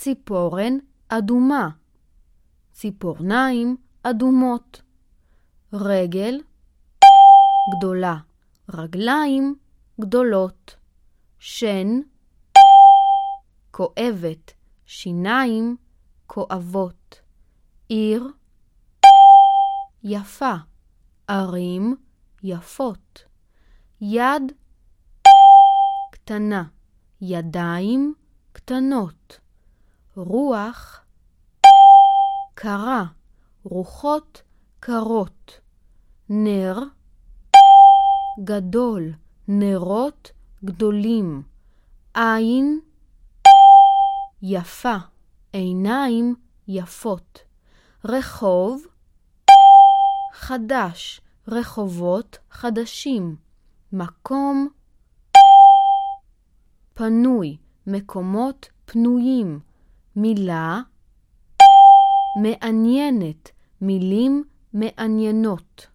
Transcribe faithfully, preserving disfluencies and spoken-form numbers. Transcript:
ציפורן אדומה. ציפורניים אדומות. רגל גדולה. רגליים גדולות. שן כואבת. שיניים כואבות. עיר יפה. ערים יפות. יד קטנה. ידיים קטנות. רוח קרה. רוחות קרות. נר גדול. נרות גדולים. עין יפה. עיניים יפות. רחוב חדש. רחובות חדשים. מקום פנוי. מקומות פנויים. מילה מעניינת. מילים מעניינות.